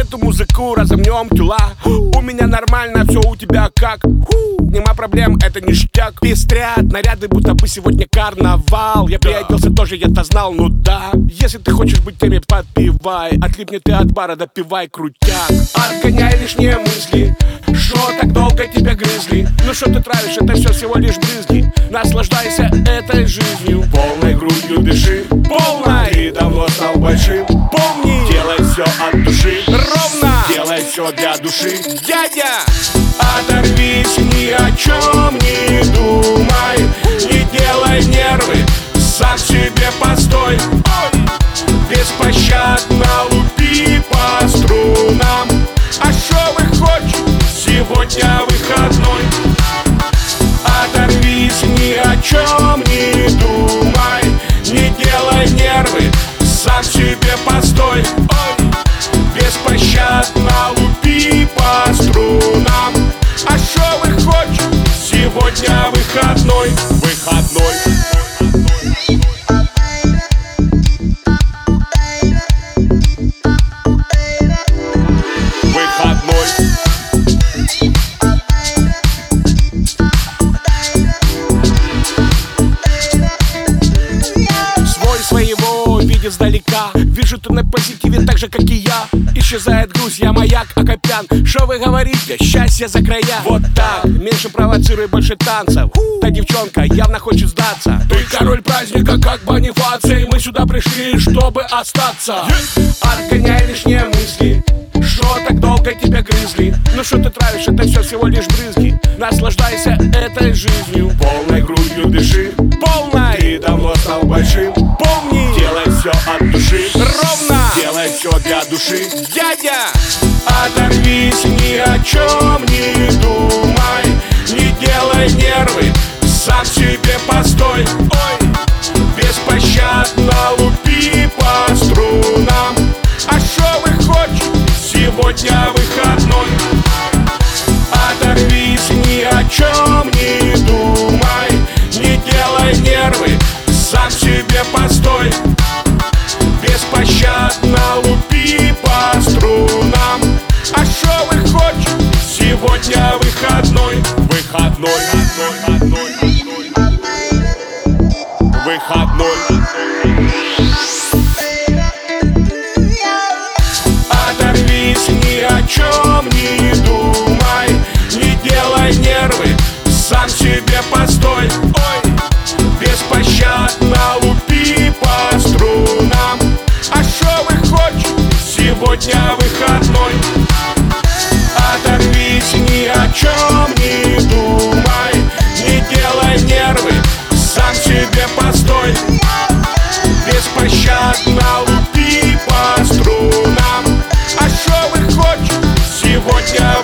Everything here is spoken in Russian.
эту музыку, разомнем тела. У меня нормально, все у тебя как? Нема проблем, это ништяк. Пестрят наряды, будто бы сегодня карнавал. Я приоделся тоже, я-то знал, ну да. Если ты хочешь быть теми, подпевай. Отлипни ты от бара, допивай крутяк. Отгоняй лишние мысли, шо так долго тебя грызли? Ну что ты травишь, это все всего лишь брызги. Наслаждайся этой жизнью, полной грудью дыши. Полной, ты давно стал большим. Помни, делай все от души. Ровно, делай все для души. Дядя, оторвись, ни о чем не думай. Не делай нервы, сам себе постой. Беспощадно лупи по струнам. А шо вы хочешь? Сегодня выходной. Оторвись, ни о чем не думай. Не делай нервы, сам себе постой. Беспощадно лупи по струнам. А шо вы хочешь? Сегодня выходной. Выходной. Издалека вижу, ты на позитиве так же, как и я. Исчезает грусть, я маяк, Акопян. Шо вы говорите? Счастье за края. Вот так, меньше провоцируй, больше танцев. Та девчонка явно хочет сдаться. Ты король праздника, как Бонифаций. Мы сюда пришли, чтобы остаться. Отгоняй лишние мысли, шо так долго тебя грызли? Ну шо ты травишь, это все всего лишь брызги. Наслаждайся этой жизнью, полной грудью дыши. Полной, ты давно стал большим. Помни, делай все от души. Ровно, делай все для души. Дядя, оторвись, ни о чем не думай. Не делай нервы, сам себе постой. Беспощадно лупи по струнам. А шо вы хочешь? Сегодня выходной. Оторвись, ни о чем не думай. Не делай нервы, сам себе постой. Беспощадно лупи по струнам. А шо вы хочешь? Сегодня выходной. Выходной. Выходной. Оторвись, ни о чем не думай. Не делай нервы, сам себе постой. Беспощадно лупи по струнам. А шо вы хочешь? Сегодня выходной. Оторвись, ни о чем не думай. Не делай нервы, сам себе постой. Беспощадно лупи по струнам. А шо вы хочешь? Сегодня